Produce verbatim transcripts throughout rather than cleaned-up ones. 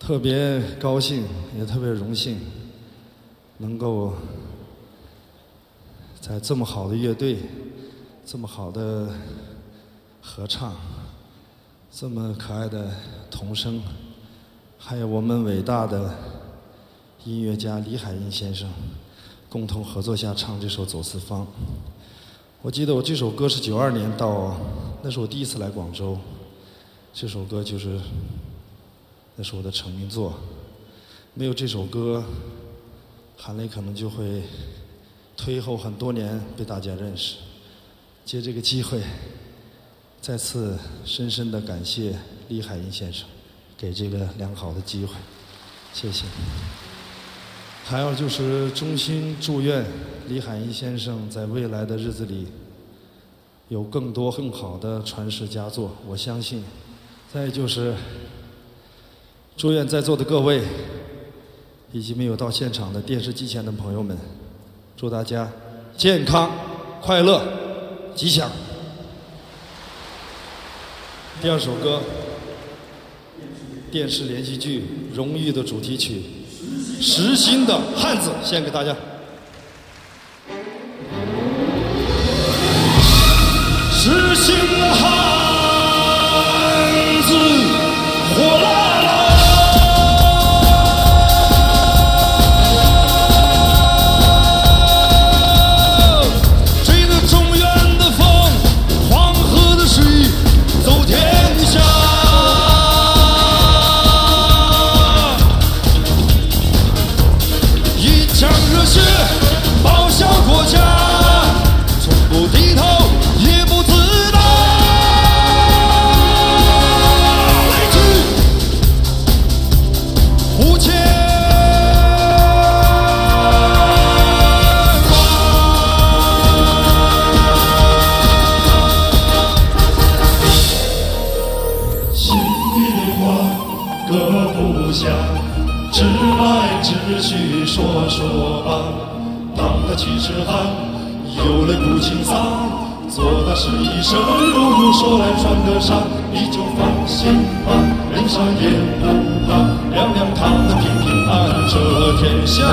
特别高兴，也特别荣幸，能够在这么好的乐队、这么好的合唱、这么可爱的童声，还有我们伟大的音乐家李海音先生共同合作下唱这首《走四方》。我记得我这首歌是九二年到，那是我第一次来广州，这首歌就是那是我的成名作。没有这首歌，韩磊可能就会推后很多年被大家认识。借这个机会，再次深深的感谢李海音先生给这个良好的机会，谢谢。还有就是衷心祝愿李海音先生在未来的日子里有更多更好的传世佳作，我相信。再就是祝愿在座的各位以及没有到现场的电视机前的朋友们，祝大家健康、快乐、吉祥。第二首歌，电视连续剧《荣誉》的主题曲《实心的汉子》，献给大家。实心的汉子，火辣辣。直来直去说说吧，当个七尺汉，有泪不轻桑，做大事一生如如，说来传得上，你就放心吧，人上也不怕，两两堂的平平安这天下。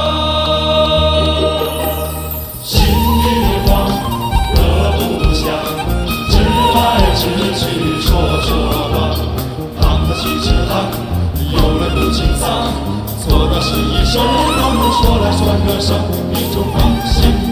心与黄各不相，直来直去说说吧，当个七尺汉，有泪不轻桑，做的是一生，让人说来传得上，你就放心。